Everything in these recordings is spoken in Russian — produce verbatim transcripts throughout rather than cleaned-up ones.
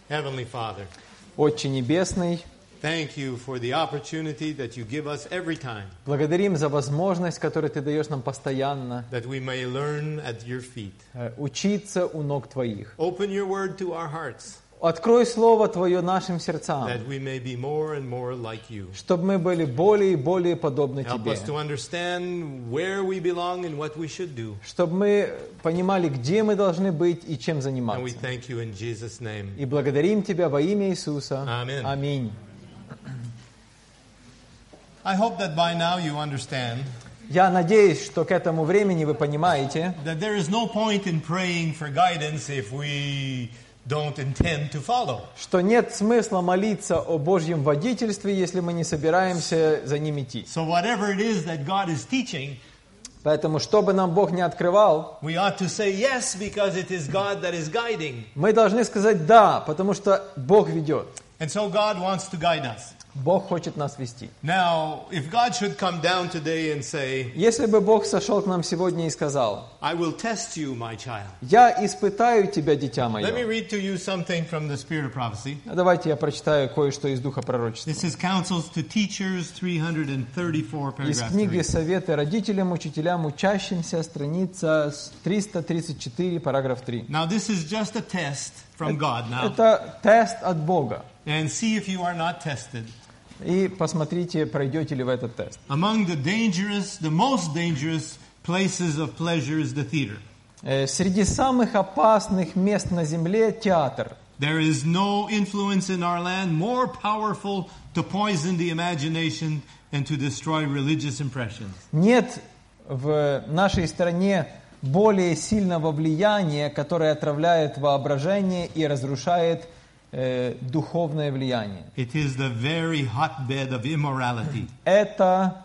Heavenly Father, Отче Небесный, thank you for the opportunity that you give us every time благодарим за возможность, которую Ты даешь нам постоянно, that we may learn at your feet. э, учиться у ног Твоих. Open your word to our hearts Открой Слово Твое нашим сердцам, that we may be more and more like you. чтобы мы были более и более подобны Help Тебе. us to understand where we belong and what we should do. Чтобы мы понимали, где мы должны быть и чем And we заниматься. thank you in Jesus' name. И благодарим Тебя во имя Иисуса. Аминь. Аминь. I hope that by now you understand Я надеюсь, что к этому времени вы понимаете, that there is no point in praying for guidance if we don't intend to follow. что нет смысла молиться о Божьем водительстве, если мы не собираемся за ним идти. So whatever it is that God is teaching, Поэтому, что бы нам Бог не открывал, we ought to say yes because it is God that is guiding. мы должны сказать «да», потому что Бог ведет. And so God wants to guide us. Бог хочет нас вести. Now, if God should come down today and say, Если бы Бог сошел к нам сегодня и сказал: I will test you, my child. «Я испытаю тебя, дитя Let me мое». read to you something from the Spirit of Prophecy. Давайте я прочитаю кое-что из Духа Пророчества. This is Counsels to Teachers, three thirty-four, Из paragraph книги three. «Советы родителям, учителям, учащимся», страница триста тридцать четыре, параграф три. Now, this is just a test from God now. Это тест от Бога. And see if you are not tested. И посмотрите, пройдете ли вы этот тест. Among the dangerous, the most dangerous places of pleasure is the theater. Э, Среди самых опасных мест на земле театр. There is no influence in our land more powerful to poison the imagination and to destroy religious impressions. Нет в нашей стране более сильного влияния, которое отравляет воображение и разрушает э, духовное влияние. It is the very hotbed of immorality. Это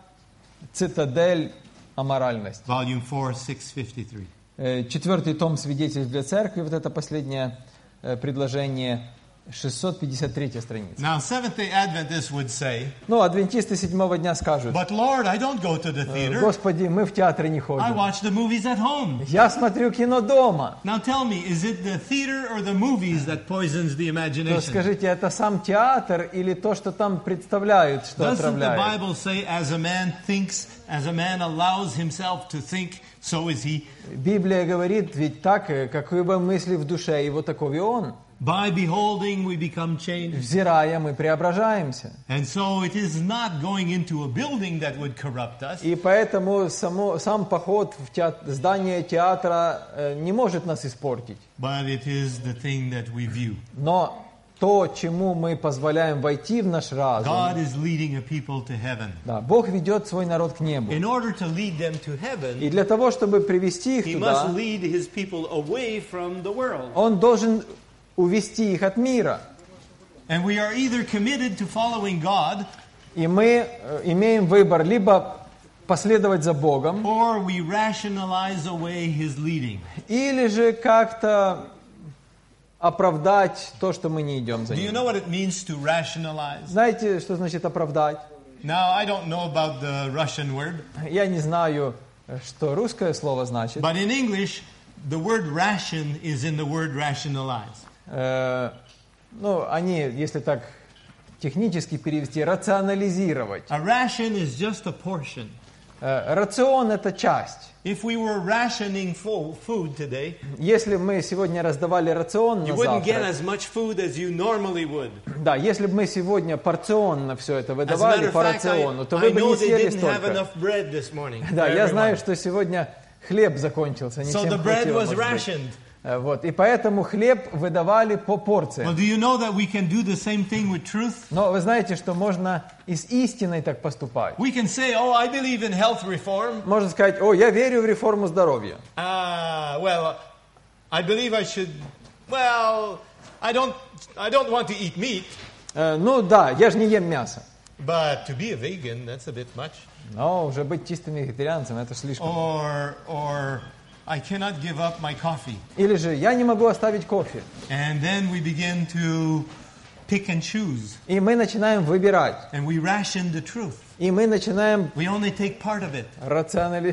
цитадель аморальности. Volume four, six fifty-three. Э, Четвертый том «Свидетельств для церкви», вот это последнее э, предложение, шестьсот пятьдесят третья страница. Now, Seventh-day Adventists would say, Ну, адвентисты седьмого дня скажут: but Lord, I don't go to the theater. «Господи, мы в театр не I ходим. watch the movies at home. Я смотрю кино дома». Now tell me, is it the theater or the movies that poisons the То imagination? скажите, это сам театр или то, что там представляют, что Doesn't the отравляет? Bible say, as a man thinks, as a man allows himself to think, so is he? Библия говорит ведь так, э, какие бы мысли в душе, его таков и он. By beholding, we become changed. Взирая, мы преображаемся. And so it is not going into a building that would corrupt us. И поэтому само, сам поход в театр, здание театра э, не может нас испортить. But it is the thing that we view. Но то, чему мы позволяем войти в наш разум, God is leading a people to heaven. да, Бог ведет свой народ к небу. In order to lead them to heaven, И для того, чтобы привести их He туда, must lead His people away from the world. Он должен увести их от мира. And we are either committed to following God, И мы э, имеем выбор либо последовать за Богом, or we rationalize away His leading. или же как-то оправдать то, что мы не идем за Do you Ним. know what it means to rationalize? Знаете, что значит оправдать? Now, I don't know about the Russian word, Я не знаю, что русское слово значит. but in English, the word ration is in the word rationalize. Э, ну, они, если так технически перевести, рационализировать. A ration is just a portion. Э, рацион – это часть. If we were rationing full food today, Если мы сегодня раздавали рацион you на wouldn't get завтрак, as much food as you normally would. да, если бы мы сегодня порционно все это As a выдавали matter of по fact, рациону, I, то I вы бы know не they съели didn't have столько. enough bread this morning. Да, for я знаю, everyone. что сегодня хлеб закончился, не So всем the bread хватило, was может быть. rationed. Э, Вот, и поэтому хлеб выдавали по Well, порциям. do you know that we can do the same thing with truth? Но вы знаете, что можно и с истиной так поступать. We can say, oh, I believe in health reform. Можно сказать: «О, я верю в реформу здоровья». Ah, well, I believe I should, well, I don't, I don't want to eat meat, Э, Ну да, я же не ем мясо. but to be a vegan, that's a bit much. Но уже быть чистым вегетарианцем – это слишком. Or, or I cannot give up my coffee. Или же я не могу оставить кофе. And then we begin to pick and choose. И мы начинаем выбирать. And we ration the truth. И мы начинаем We only take part of it. рационали...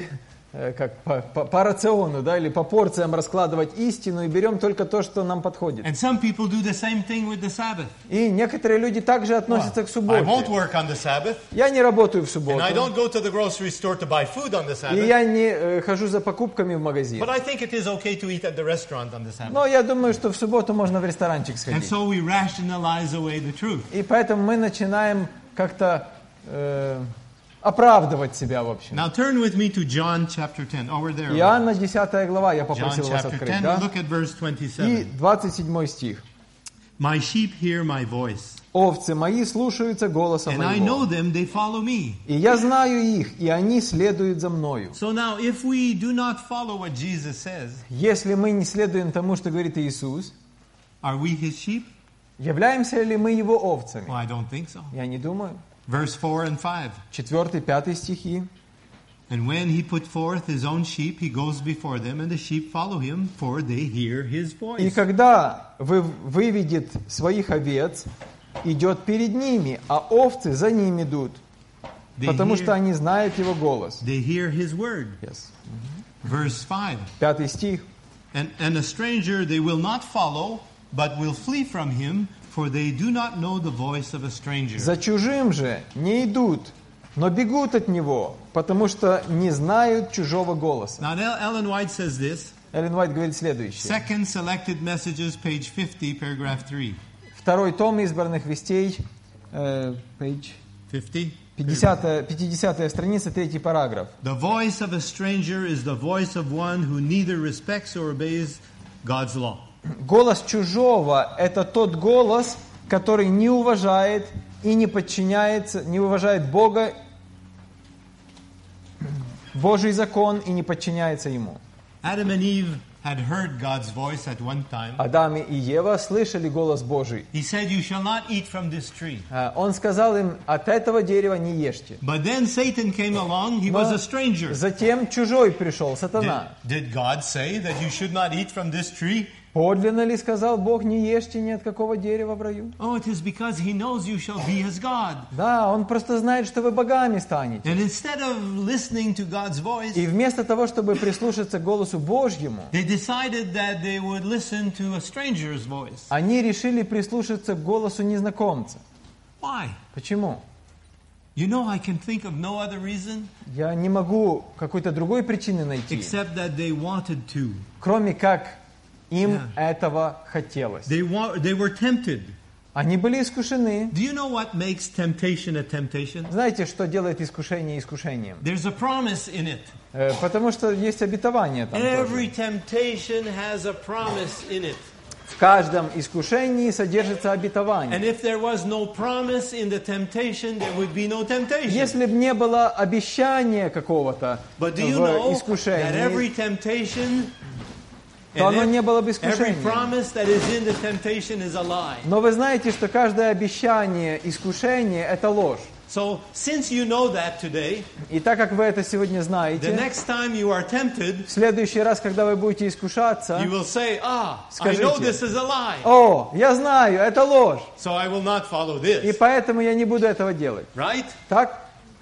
э, как по, по, по рациону, да, или по порциям раскладывать истину и берем только то, что нам подходит. And some people do the same thing with the Sabbath. И некоторые люди также относятся к I субботе. won't work on the Sabbath, Я не работаю в and субботу. I don't go to the grocery store to buy food on the И Sabbath, я не э, хожу за покупками в магазин. but I think it is okay to eat at the restaurant on the Sabbath. Но я думаю, что в субботу можно в ресторанчик And сходить. so we rationalize away the truth. И поэтому мы начинаем как-то э, оправдывать себя, в общем. Now turn with me to John chapter ten. Oh, we're there. Иоанна десятая глава, я John попросил вас chapter открыть, ten, да? look at verse И twenty-seven. двадцать седьмой стих. My sheep hear my voice, «Овцы мои слушаются голоса and I know моего, them, they follow me. и я знаю их, и они следуют за мною». So now, if we do not follow what Jesus says, Если мы не следуем тому, что говорит Иисус, are we his sheep? являемся ли мы его Well, овцами? I don't think so. Я не думаю. Verse four and five. Четвертый, пятый стихи. And when he put forth his own sheep, he goes before them, and the sheep follow him, for they hear his «И voice. когда вы выведет своих овец, идет перед ними, а овцы за ним идут, They потому hear, что они знают его голос». they hear his word. Yes. Verse five. Пятый стих. And, and a stranger they will not follow, but will flee from him, for they do not know the voice of a stranger. «За чужим же не идут, но бегут от него, потому что не знают чужого голоса». Now, El- Ellen White says this. Эллен Уайт говорит следующее. Second Selected Messages, page fifty, paragraph three. Второй том избранных вестей, э, page fifty. пятидесятая, пятидесятая страница, третий параграф. The voice of a stranger is the voice of one who neither respects or obeys God's law. Голос чужого – это тот голос, который не уважает и не подчиняется, не уважает Бога, Божий закон и не подчиняется Ему. Adam and Eve had heard God's voice at one time. Адам и Ева слышали голос Божий. He said, "You shall not eat from this tree." А, Он сказал им, от этого дерева не ешьте. But then Satan came along. He was Но a stranger. затем чужой пришел, Did, сатана. did God say that you should not eat from this tree? Подлинно ли сказал Бог, не ешьте ни от какого дерева в раю? Oh, it is because he knows you shall be as God. Да, Он просто знает, что вы богами станете. And instead of listening to God's voice, И вместо того, чтобы прислушаться к голосу Божьему, they decided that they would listen to a stranger's voice. они решили прислушаться к голосу незнакомца. Why? Почему? You know, I can think of no other reason Я не могу какой-то другой причины найти, except that they wanted to. кроме как им Yeah. этого хотелось. They wa- they were tempted. Они были искушены. Do you know what makes temptation a temptation? Знаете, что делает искушение искушением? There's a promise in it. Э, Потому что есть обетование там Every тоже. temptation has a promise in it. В каждом искушении содержится And обетование. if there was no promise in the temptation, there would be no temptation. Если бы не было обещания какого-то But do you в know that искушении, every temptation то оно and не было бы every искушением. promise that is in the temptation is a lie? Но вы знаете, что каждое обещание искушения – это ложь. So, since you know that today, И так как вы это сегодня the знаете, next time you are tempted, в следующий раз, когда вы будете искушаться, you will say, ah, I Скажите. know this is a lie, «О, я знаю, это ложь, so I will not follow и this. поэтому я не буду этого делать». Right? Так?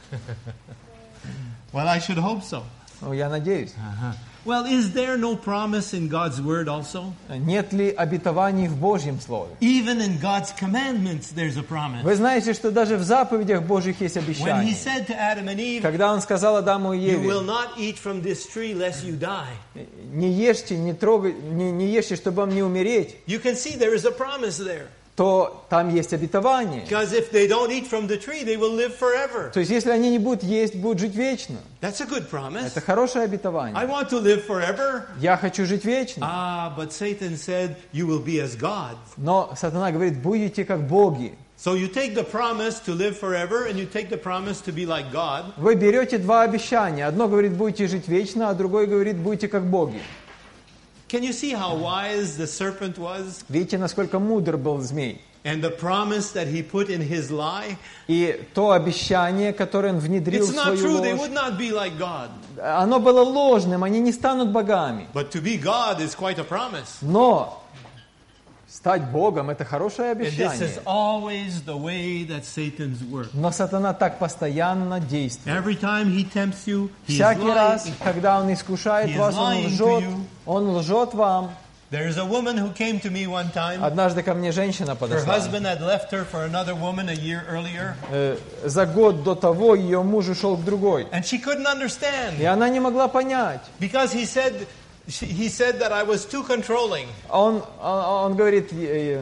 Well, I should hope so. Ну, я надеюсь. Uh-huh. Well, is there no promise in God's word also? Нет ли обетований в Божьем Слове? Even in God's commandments, there's a promise. Вы знаете, что даже в заповедях Божьих есть When he обещания. said to Adam and Eve, Когда Он сказал Адаму и you will Еве, not eat from this tree lest you die. не ешьте, не трогайте, не, не ешьте, чтобы вам не умереть, You can see there is a promise there. то там есть обетование. Because if they don't eat from the tree, they will live forever. То есть, если они не будут есть, будут жить вечно. That's a good promise. Это хорошее I обетование. want to live forever. Я хочу жить вечно. Ah, but Satan said, you will be as God. Но сатана говорит, будете как боги. So you take the promise to live forever and you take the promise to be like God. Вы берете два обещания. Одно говорит, будете жить вечно, а другое говорит, будете как боги. Can you see how wise the serpent was? Видите, насколько мудр был змей. And the promise that he put in his lie? И то обещание, которое он внедрил It's в not свою true. They ложь, would not be like God. оно было ложным, они не станут богами. But to be God is quite a promise. Но Стать Богом — это хорошее And this обещание. is always the way that Satan's work. Но сатана так постоянно действует. Every time he tempts you, he is Всякий раз, lying. когда он искушает He is вас, он lying to лжет. you. Он лжет вам. There's a woman who came to me one time. Однажды ко мне женщина Her подошла. husband had left her for another woman a year earlier, Э, За год до того ее муж ушел к другой. and she couldn't И understand она не могла понять. because he said she, he said that I was too controlling. Он, он, он говорит, э,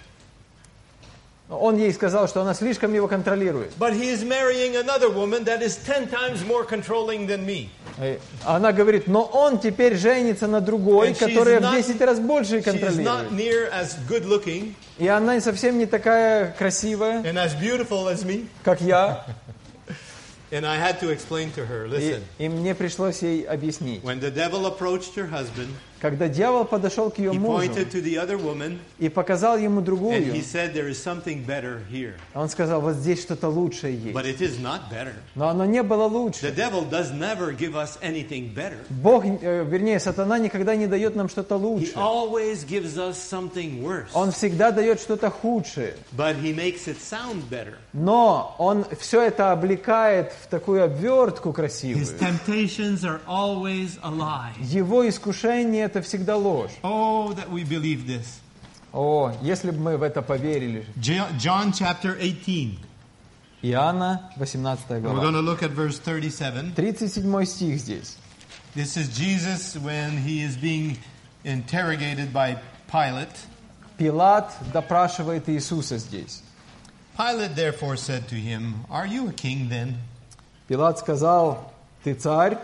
он ей сказал, что она слишком его контролирует. But he is marrying another woman that is ten times more controlling than me. Э, Она говорит, но он теперь женится на другой, And she's которая в not- десять раз больше She is not контролирует. near as good looking И она совсем не такая красивая, and as beautiful as me. как я. And I had to explain to her, И, listen, и мне пришлось ей объяснить. when the devil approached her husband, Когда дьявол подошел к ее he мужу pointed to the other woman и показал ему and he другую, said, there is something better here. он сказал, вот здесь что-то лучшее But есть. it is not better. Но оно не было The лучше. devil does never give us anything better. Бог, э, вернее, сатана никогда не дает нам что-то He лучше. always gives us something worse. Он всегда дает что-то худшее. But he makes it sound better. Но он все это облекает в такую обвертку His красивую. temptations are always a lie. Его искушение — это всегда ложь. Oh, that we believe this. О, если бы мы в это поверили. Jo- John chapter eighteen. Иоанна, восемнадцатая We're глава. going to look at verse thirty-seven. тридцать седьмой стих здесь. This is Jesus when he is being interrogated by Pilate. Пилат допрашивает Иисуса здесь. Pilate therefore said to him, "Are you a king then?" Пилат сказал, ты царь?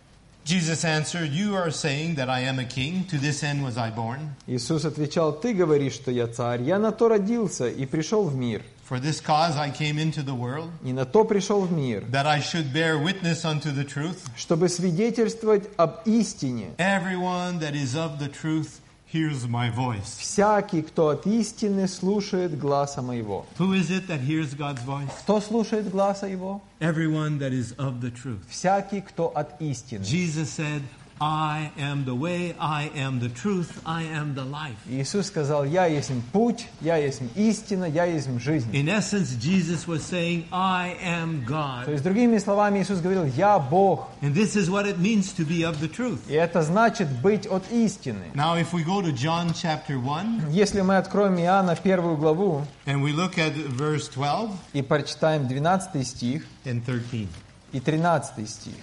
Jesus answered, "You are saying that I am a king. To this end was I born. Иисус отвечал, ты говоришь, что я царь. Я на то родился и пришел в мир. For this cause I came into the world, И на то пришел в мир, that I should bear witness unto the truth. чтобы свидетельствовать об истине. Everyone that is of the truth hears my voice." Всякий, кто от истины, слушает гласа моего. Who is it that hears God's voice? Кто слушает гласа его? Everyone that is of the truth. Всякий, кто от истины. Jesus said, "I am the way, I am the truth, I am the life." Иисус сказал, я есть путь, я есть истина, я есть жизнь. In essence, Jesus was saying, "I am То God." есть, другими словами, Иисус говорил, я Бог. And this is what it means to be of the truth. И это значит быть от истины. Now, if we go to John chapter one Если мы откроем Иоанна первую главу and we look at verse twelve и прочитаем двенадцатый стих and thirteen. и тринадцатый стих.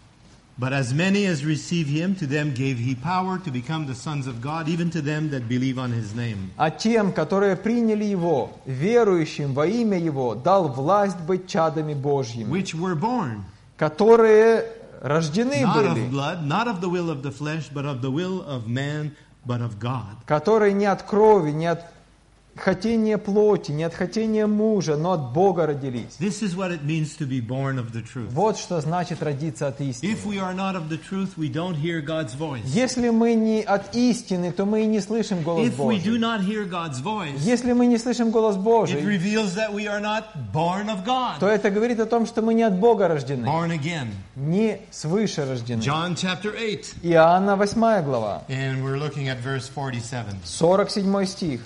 But as many as receive him, to them gave he power to become the sons of God, even to them that believe on his name. А тем, которые приняли Его, верующим во имя Его, дал власть быть чадами Божьими, Which were born, которые рождены not of были, blood, not of the will of the flesh, but of the will of man, but of God. которые не от крови, не от хотения плоти, не от хотения мужа, но от Бога родились. This is what it means to be born of the truth. Вот что значит родиться от истины. If we are not of the truth, we don't hear God's voice. Если мы не от истины, то мы и не слышим голос If we do Божий. not hear God's voice, Если мы не слышим голос it Божий, reveals that we are not born of то God, это говорит о том, что мы не от Бога рождены, born again. не свыше рождены. John chapter eight, Иоанна восьмая глава, and we're looking at verse forty-seven. сорок седьмой стих.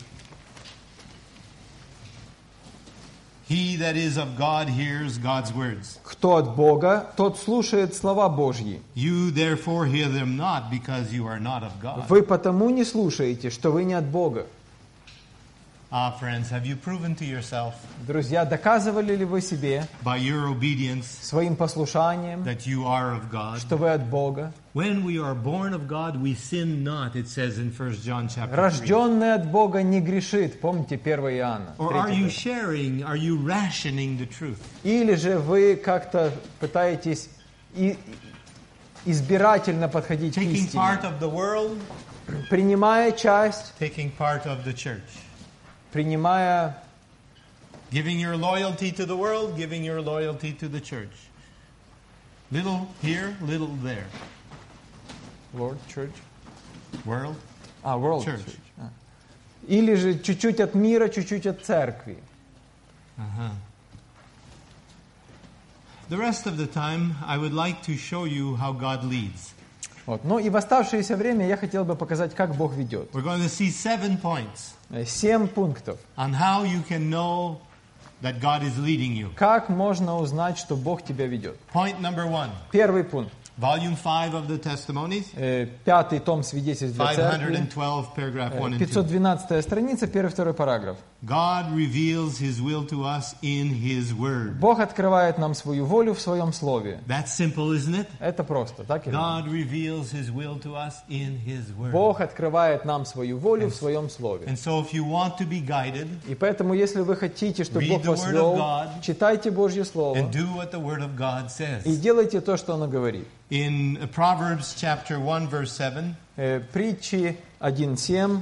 He that is of God hears God's words. Кто от Бога, тот слушает слова Божьи. You therefore hear them not, because you are not of God. Вы потому не слушаете, что вы не от Бога. Ah, friends, have you proven to yourself Друзья, доказывали ли вы себе by your obedience своим послушанием, that you are of God? что вы от Бога? When we are born of God, we sin not, it says in First John chapter three. Рожденный от Бога не грешит. Помните первое Иоанна. Or are третья you глава. sharing, are you rationing the truth? Или же вы как-то пытаетесь и- избирательно подходить к Taking part истине, of the world, принимая часть, taking part of the church. принимая Giving your loyalty to the world, giving your loyalty to the church. Little here, little there. World Church. World, А, World Church. Church. А. Или же чуть-чуть от мира, чуть-чуть от церкви. Uh-huh. The rest of the time, I would like to show you how God leads. Вот. Ну и в оставшееся время я хотел бы показать, как Бог ведет. We're going to see seven points Э, Семь пунктов. on how you can know that God is leading you. Как можно узнать, что Бог тебя ведет? Point number one, Первый пункт. volume five of the Testimonies, Э, Пятый том свидетельств для five церкви. twelve, paragraph one and two. пятьсот двенадцатая страница, первый-второй параграф. God reveals His will to us in His Word. Бог открывает нам свою волю в своем слове. That's simple, isn't it? Это просто, так или нет? God reveals His will to us in His Word. Бог открывает нам свою волю в своем слове. And so if you want to be guided И поэтому, если вы хотите, чтобы Read Бог the вас Word of вел, God читайте Божье Слово and do what the Word of God и says. делайте то, что оно говорит. In Proverbs chapter one, verse seven, Э, Притчи один семь.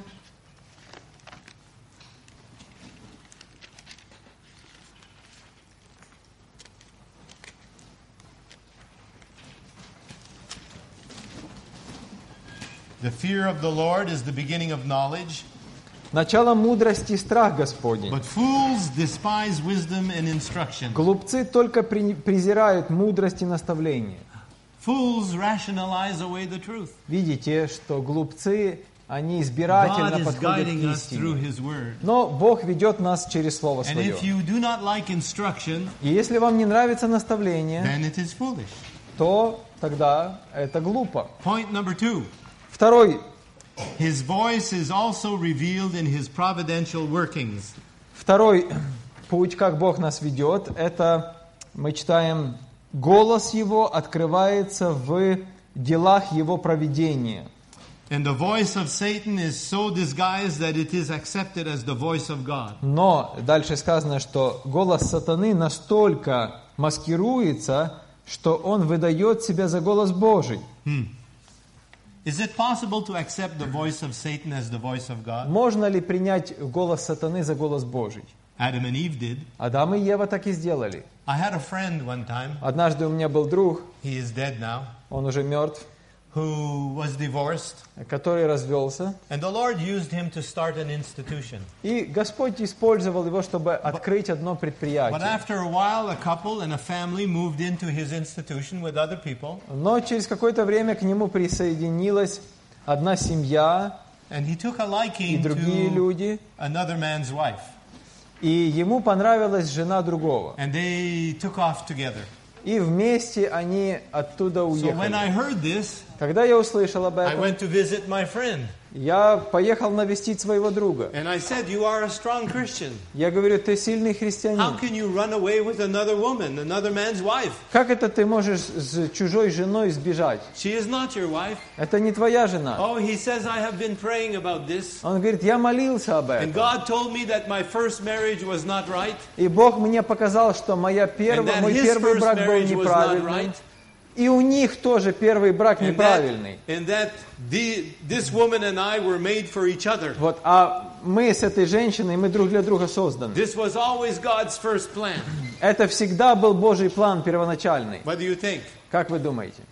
the fear of the Lord is the beginning of knowledge, Начало мудрости — страх Господень. but fools despise wisdom and instruction. Глупцы только при- презирают мудрость и наставление. Fools rationalize away the truth. Видите, что глупцы, они избирательно God is подходят к guiding us through истине. His Word. Но Бог ведет нас через Слово And Свое. if you do not like instruction, И если вам не нравится наставление, then it is foolish. то тогда это глупо. Point number two. Второй, His voice is also revealed in His providential workings. второй путь, как Бог нас ведет, это мы читаем: голос Его открывается в делах Его провидения. And the voice of Satan is so disguised that it is accepted as the voice of God. Но дальше сказано, что голос сатаны настолько маскируется, что он выдает себя за голос Божий. Is it possible to accept the voice of Satan as the voice of God? Можно ли принять голос сатаны за голос Божий? Adam and Eve did. Адам и Ева так и сделали. I had a friend one time, Однажды у меня был друг, he is dead now, он уже мертв, who was divorced, который развелся. and the Lord used him to start an institution. И Господь использовал его, чтобы открыть одно But предприятие. after a while, a couple and a family moved into his institution with other people, Но через какое-то время к нему присоединилась одна семья and he took a и liking другие to люди. another man's wife, И ему понравилась жена другого. and they took off together. И вместе они оттуда So when I уехали. heard this, Когда я услышал об I этом, went to visit my friend, я поехал навестить своего друга. and I said, "You are a strong Christian. Я говорю: ты сильный How христианин. can you run away with another woman, another man's wife? Как это ты можешь с чужой женой сбежать? She is not your wife." Это не твоя жена. Oh, he says, "I have been praying about this, Он говорит: я молился об and этом. God told me that my first marriage was not right, И Бог мне показал, что моя and первая, that мой his первый first брак был marriage was not неправильный. right, И у них тоже первый брак and that, неправильный. and that the, this woman and I were made for each other. Вот, а мы с этой женщиной, мы друг для друга созданы. This was always God's first plan." Это всегда был Божий план первоначальный. What do you think? Как вы думаете?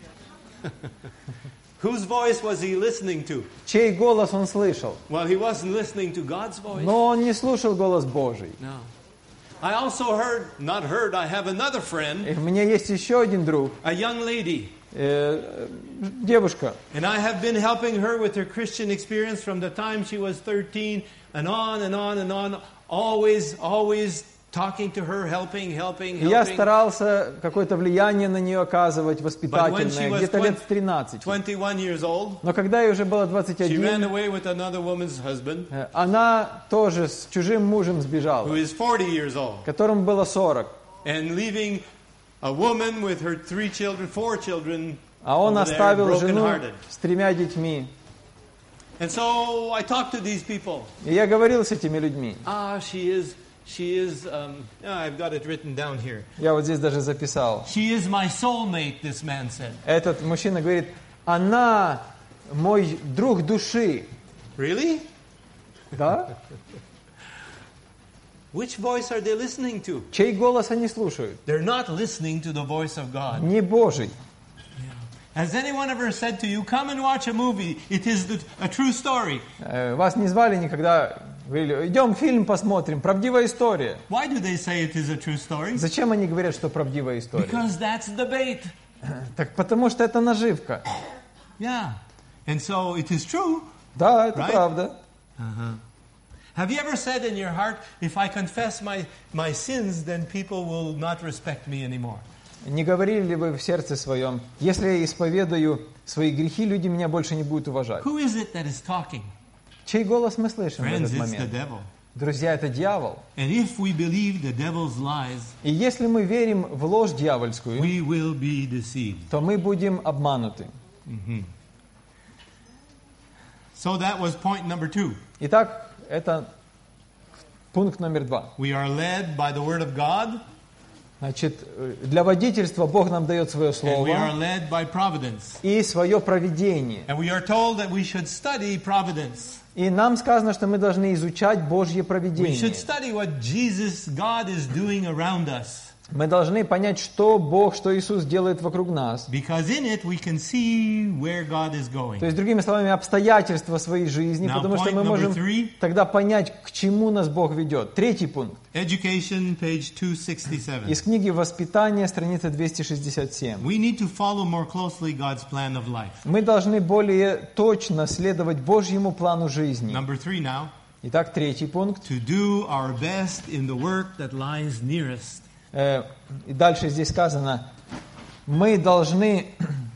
Whose voice was he listening to? Чей голос он слышал? Well, he wasn't listening to God's voice. Но он не слушал голос Божий. No. I also heard, not heard, I have another friend, И у меня есть еще один друг, a young lady, э, девушка. and I have been helping her with her Christian experience from the time she was thirteen and on and on and on, always, always talking to her, helping, helping, И я helping. старался какое-то влияние на нее оказывать, But when she воспитательное, was где-то лет с тринадцати. twenty-one years old, Но когда ей уже было двадцать she ran один, away with another woman's husband, э, она тоже с чужим мужем who сбежала, is forty years old, которому было сорок. and leaving a woman with her three children, four children, А он over there, оставил жену brokenhearted. с тремя детьми. And so I talked to these people. И я говорил с этими людьми. Ah, she is, she is, um, yeah, I've got it written down here. Я вот здесь даже записал. She is my soulmate, this man said. Этот мужчина говорит: она мой друг души. Really? Да? Which voice are they listening to? Чей голос они слушают? They're not listening to the voice of God. Не Божий. Has anyone ever said to you, come and watch a movie, it is the, a true story? Э, Вас не звали никогда, говорили: идем фильм посмотрим, правдивая история. Why do they say it is a true story? Зачем они говорят, что правдивая история? Because that's the bait. Так потому что это наживка. Yeah. And so it is true. Да, это Right? правда. Uh-huh. Have you ever said in your heart, if I confess my, my sins, then people will not respect me anymore? Не говорили ли вы в сердце своем, если я исповедую свои грехи, люди меня больше не будут уважать? Who is it that is talking? Чей голос мы слышим в Friends, этот it's the момент? devil. Друзья, это дьявол. And if we believe the devil's lies, И если мы верим в ложь дьявольскую, we will be deceived. то мы будем обмануты. So that was point number two. Итак, это пункт номер два. We are led by the Word of God, Значит, для водительства Бог нам дает свое and we are слово led by providence. и свое провидение. And we are told that we should study providence. И нам сказано, что мы должны изучать Божье We провидение. should study what Jesus, God, is doing around us. Мы должны понять, что Бог, что Иисус делает вокруг нас. Because in it we can see where God is going. То есть, другими словами, обстоятельства своей жизни, Now, потому что point мы number можем three. тогда понять, к чему нас Бог ведет. Третий пункт. Education, page two sixty-seven. Из книги «Воспитание», страница двести шестьдесят семь. We need to follow more closely God's plan of life. Мы должны более точно следовать Божьему плану жизни. Number three now. Итак, третий пункт. To do our best in the work that lies nearest. Э, И дальше здесь сказано, мы должны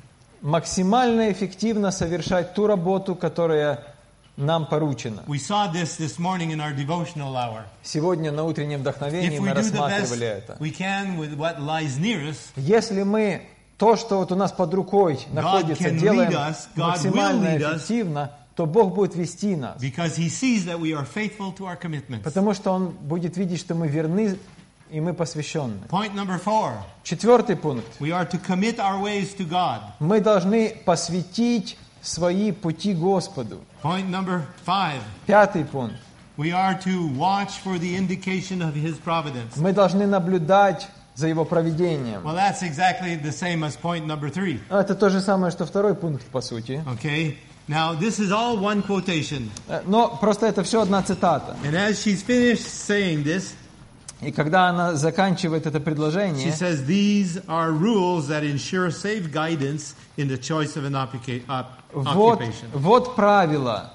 максимально эффективно совершать ту работу, которая нам поручена. We saw this this morning in our devotional hour. Сегодня на утреннем вдохновении If мы we do the рассматривали best это. we can with what lies nearest, Если мы то, что вот у нас под рукой находится, can делаем lead us, God максимально will lead us. эффективно, то Бог будет вести нас. because He sees that we are faithful to our commitments. Потому что Он будет видеть, что мы верны и мы посвященны. Point number four. Четвертый пункт. We are to commit our ways to God. Мы должны посвятить свои пути Господу. Point number five. Пятый пункт. We are to watch for the indication of His providence. Мы должны наблюдать за Его провидением. Well, that's exactly the same as point number three. Это то же самое, что второй пункт, по сути. Okay? Now, this is all one quotation. Но просто это все одна цитата. And as she's finished saying this, И когда она заканчивает это she предложение, says, these are rules that ensure safe guidance in the choice of an occupa- op- вот, occupation. вот правила,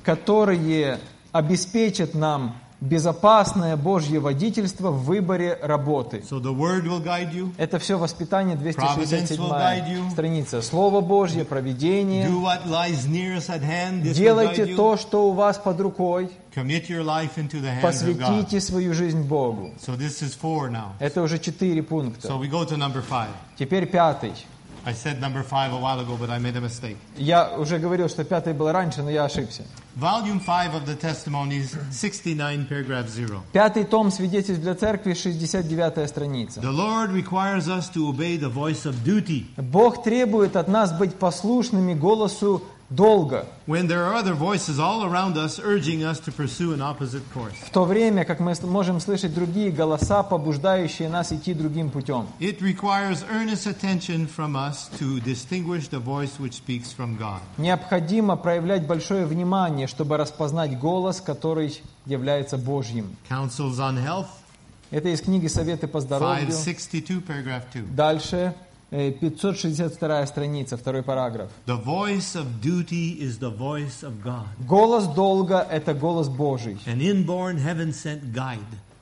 которые обеспечат нам безопасное Божье водительство в выборе работы. So the Word will guide you. Это все воспитание, двести шестьдесят Providence will guide седьмая you. страница. Слово Божье, провидение. Do what lies nearest at hand. This will guide Делайте you. то, что у вас под рукой. Commit your life into the hands of God. Посвятите свою жизнь Богу. So this is four now. Это уже четыре пункта. So we go to number five. Теперь пятый. I said number five a while ago, but I made a mistake. Я уже говорил, что пятый был раньше, но я ошибся. Volume five of the Testimonies, sixty-nine, paragraph zero. Пятый том свидетельств для церкви, шестьдесят девятая страница. The Lord requires us to obey the voice of duty. Бог требует от нас быть послушными голосу долга, When there are other voices all around us urging us to pursue an opposite course. в то время как мы можем слышать другие голоса, побуждающие нас идти другим путем. It requires earnest attention from us to distinguish the voice which speaks from God. Необходимо проявлять большое внимание, чтобы распознать голос, который является Божьим. Counsels on Health, Это из книги «Советы по здоровью». five sixty-two, paragraph two. Дальше, э, пятьсот шестьдесят вторая страница, второй параграф. The voice of duty is the voice of God, Голос долга – это голос Божий. an inborn heaven-sent guide.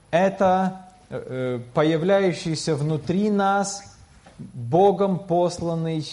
Это э, появляющийся внутри нас Богом посланный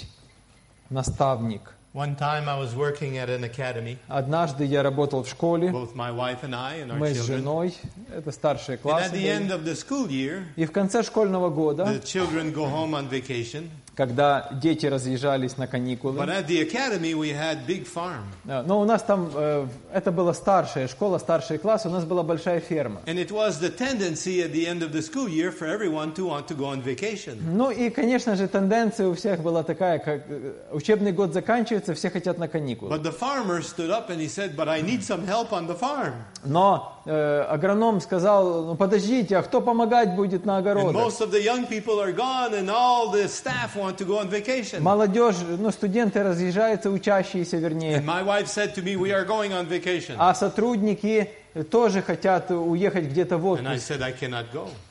наставник. One time I was working at an academy, Однажды я работал в школе, both my wife and I and our мы с children. женой, это старшие And классы at the end были. of the school year, И в конце школьного the года, children go home on vacation. когда дети разъезжались на But каникулы, at the academy we had big farm. э, но у нас там, э, это была старшая школа, старшие классы, у нас была большая ферма. And it was the tendency at the end of the school year for everyone to want to go on vacation. Ну и, конечно же, тенденция у всех была такая, как э, учебный год заканчивается, все хотят на каникулы. But the farmer stood up and he said, but I need some help on the farm. Но э, агроном сказал, ну подождите, а кто помогать будет на And огородах? most of the young people are gone and all the staff want to go on vacation. Молодежь, ну студенты разъезжаются, учащиеся вернее, And my wife said to me, we are going on vacation. а сотрудники тоже хотят уехать где-то в And I отпуск. said, I cannot go.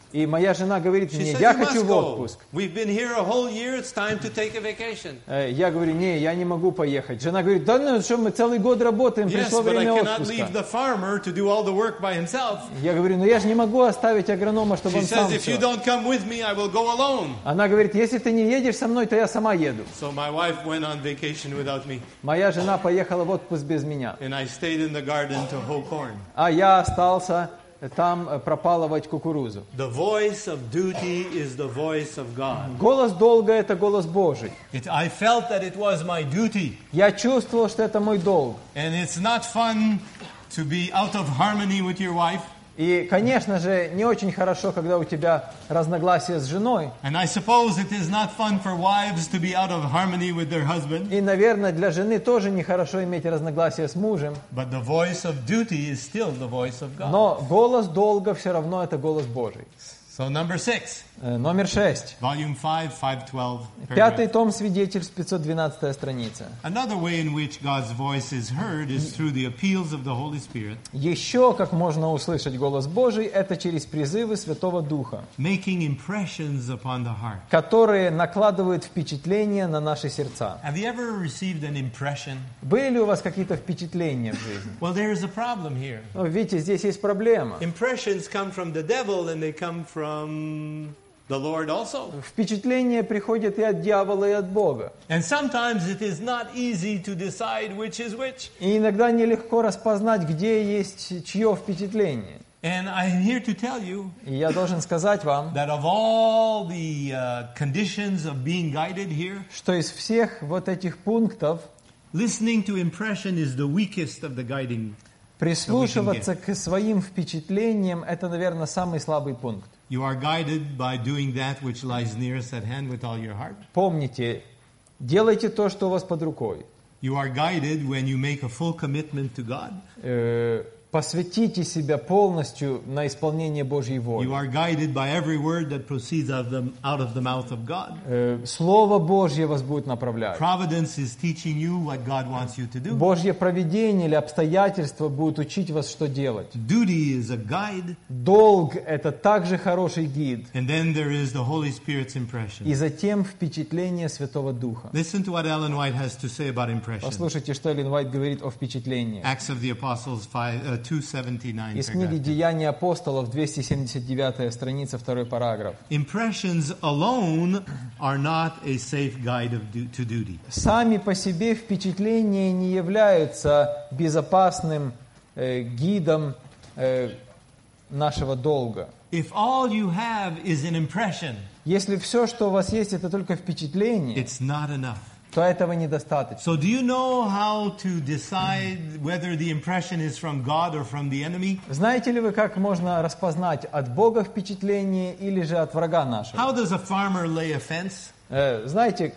И моя жена говорит She мне, says, я "You хочу must в go. отпуск. We've been here a whole year. It's time to take a vacation." Э, Я говорю, не, я не могу поехать. Жена говорит, да ну что, мы целый год работаем, Yes, пришло but I время cannot leave отпуска. the farmer to do all the work by himself. Я говорю, ну я же не могу оставить агронома, чтобы She он сам says, "If you все. don't come with me, I will go alone." Она говорит, если ты не едешь со мной, то я сама еду. So my wife went on vacation without me, Моя жена поехала в отпуск без меня. and I stayed in the garden to hoe corn. А я остался там э, пропалывать кукурузу. The voice of duty is the voice of God. Голос долга – это голос Божий. It, I felt that it was my duty, Я чувствовал, что это мой долг. and it's not fun to be out of harmony with your wife. И, конечно же, не очень хорошо, когда у тебя разногласия с женой. And I suppose it is not fun for wives to be out of harmony with their husband. И, наверное, для жены тоже нехорошо иметь разногласия с мужем. But the voice of duty is still the voice of God. Но голос долга все равно это голос Божий. So number six, Э, Номер шесть. volume five, five twelve. Пятый paragraph. том свидетельств, пятьсот двенадцатая страница. Another way in which God's voice is heard is through the appeals of the Holy Spirit, Еще как можно услышать голос Божий, это через призывы Святого Духа, making impressions upon the heart. которые накладывают впечатление на наши сердца. Have you ever received an impression? Были ли у вас какие-то впечатления в жизни? Well, there is a problem here. Ну, видите, здесь есть проблема. Impressions come from the devil and they come from the Lord also. Впечатления приходят и от дьявола, и от Бога. And sometimes it is not easy to decide which is which. И иногда нелегко распознать, где есть чье впечатление. And I'm here to tell you И я должен сказать вам, that of all the uh, conditions of being guided here, что из всех вот этих пунктов listening to impression is the weakest of the guiding. прислушиваться к своим впечатлениям – это, наверное, самый слабый пункт. You are guided by doing that which lies nearest at hand with all your heart. Помните, делайте то, что у вас под рукой. You are guided when you make a full commitment to God. Э, Посвятите себя полностью на исполнение Божьей You воли. are guided by every word that proceeds out of the, out of the mouth of God. Э, Слово Божье вас будет направлять. Providence is teaching you what God wants you to do. Божье провидение или обстоятельства будут учить вас, что делать. Duty is a guide, Долг – это также хороший гид. and then there is the Holy Spirit's impression. И затем впечатление Святого Духа. Listen to what Ellen White has to say about impression. Послушайте, что Эллен Уайт говорит о впечатлении. Acts of the Apostles five, uh, two seventy-nine. Из книги paragraph. «Деяния апостолов», двести семьдесят девятая страница, второй параграф. Impressions alone are not a safe guide of du- to duty. Сами по себе впечатления не являются безопасным э, гидом э, нашего долга. If all you have is an impression, Если все, что у вас есть, это только впечатление, it's not enough. то этого недостаточно. So do you know how to decide whether the impression is from God or from the enemy? Знаете ли вы, как можно распознать от Бога впечатление или же от врага нашего? How does a farmer lay a fence? Э, Знаете,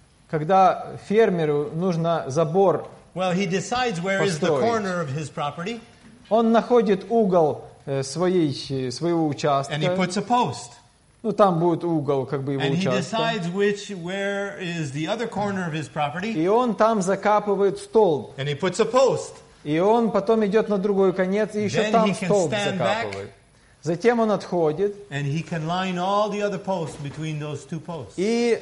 когда фермеру нужно забор, Well, he decides where is the Построить. corner of his property, он находит угол э, своей, э, своего and he участка. puts a post. Ну, там будет угол как бы его And he участка. decides which where is the other corner of his property, И он там закапывает столб. and he puts a post. И он потом идет на другой конец и еще Then там he can столб stand закапывает. Затем он отходит, And he can line all the other posts between those two posts. и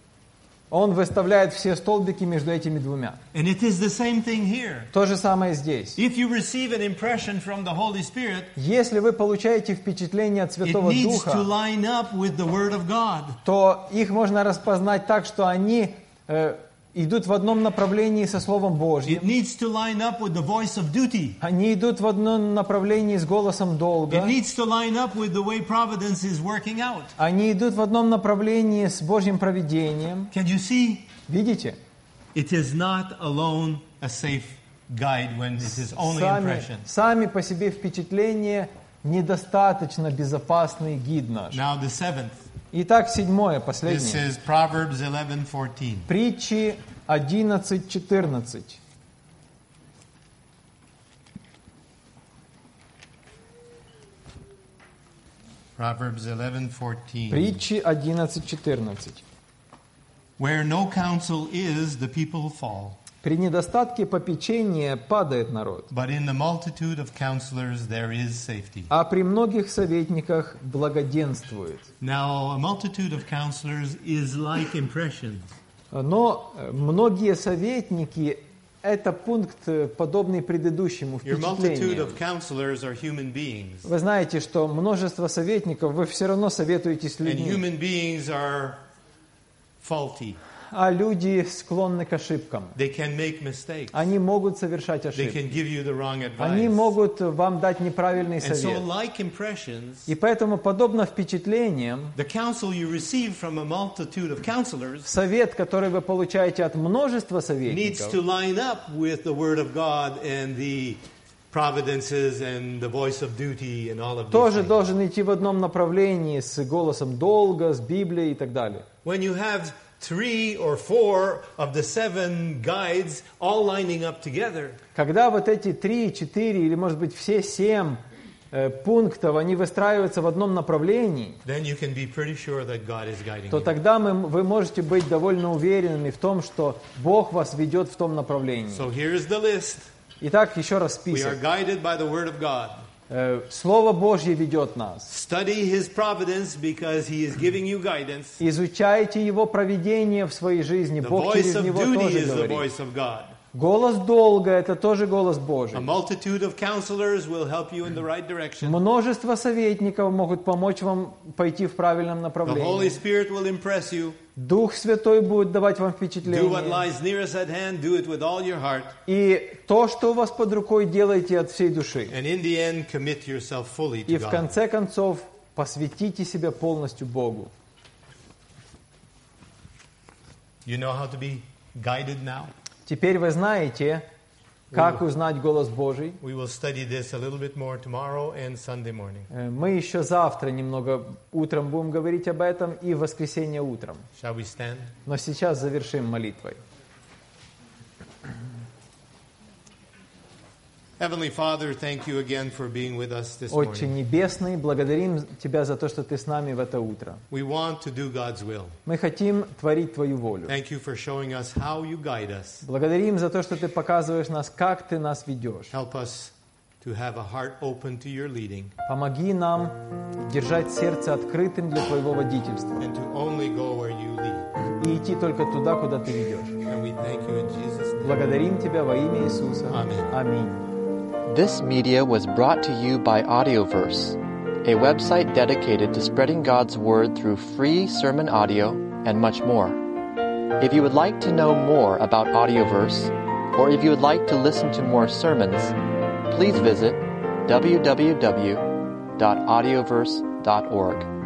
он выставляет все столбики между этими двумя. And it is the same thing here. То же самое здесь. If you receive an impression from the Holy Spirit, Если вы получаете впечатление от it Святого needs to Духа, line up with the Word of God. то их можно распознать так, что они э, идут в одном направлении со Словом It Божьим. needs to line up with the voice of duty. Они идут в одном направлении с голосом долга. It needs to line up with the way providence is working out. Они идут в одном направлении с Божьим провидением. Can you see? Видите? It is not alone a safe guide when it is only Сами, impression. сами по себе впечатления недостаточно безопасный гид наш. Now the seventh. Итак, седьмое, This последнее. is Proverbs eleven fourteen. Притчи одиннадцать четырнадцать. Proverbs eleven fourteen. Притчи одиннадцать четырнадцать. Where no counsel is, the people fall. При недостатке попечения падает народ, but in the multitude of counselors there is safety. а при многих советниках благоденствует. Now, a multitude of counselors is like impressions. Но многие советники – это пункт, подобный предыдущему, Your multitude впечатлению. of counselors are human beings. Вы знаете, что множество советников, вы все равно советуетесь с And людьми, human beings are faulty. а люди склонны к ошибкам. They can make mistakes. Они могут совершать They ошибки. can give you the wrong Они advice. могут вам дать неправильный And so, совет. like impressions, И поэтому, подобно впечатлениям, the counsel you receive from a multitude of counselors совет, который вы получаете от множества needs советников, to line up with the Word of God and the providences and the voice of duty and all of these тоже things. должен идти в одном направлении с голосом долга, с Библией и так далее. When you have three or four of the seven guides all lining up together, Когда вот эти три, четыре или, может быть, все семь э, пунктов, они выстраиваются в одном направлении, then you can be pretty sure that God is guiding то you. тогда мы, вы можете быть довольно уверенными в том, что Бог вас ведет в том направлении. So here's the list. Итак, еще раз We are список. guided by the Word of God. Э, Слово Божье ведет нас. Study His providence because He is giving you guidance. Изучайте Его провидение в своей жизни. The Бог voice через of Него duty тоже is the говорит. voice of God. Голос долга – это тоже голос A Божий. multitude of counselors will help you in the right direction. Множество советников могут помочь вам пойти в правильном The Holy направлении. Spirit will impress you. Дух Святой будет давать вам Do what впечатление. lies nearest at hand. Do it with all your heart. И то, что у вас под рукой, делайте от всей души. And in the end, commit yourself fully И to в God. конце концов, посвятите себя полностью Богу. You know how to be guided now? Теперь вы знаете, как узнать голос Божий. We will study this a little bit more tomorrow and Sunday morning. Э, Мы еще завтра немного утром будем говорить об этом и в воскресенье утром. Shall we stand? Но сейчас завершим молитвой. Heavenly Father, thank you again for being with us this Отче morning. Небесный, благодарим Тебя за то, что Ты с нами в это утро. We want to do God's will. Мы хотим творить Твою волю. Thank you for showing us how you guide us. Благодарим за то, что Ты показываешь нас, как Ты нас ведешь. Help us to have a heart open to your leading Помоги нам держать сердце открытым для Твоего водительства and to only go where you lead. и идти только туда, куда Ты ведешь. And we thank you in Jesus' name. Благодарим Тебя во имя Иисуса. Аминь. Аминь. This media was brought to you by Audioverse, a website dedicated to spreading God's Word through free sermon audio and much more. If you would like to know more about Audioverse, or if you would like to listen to more sermons, please visit w w w dot audioverse dot org.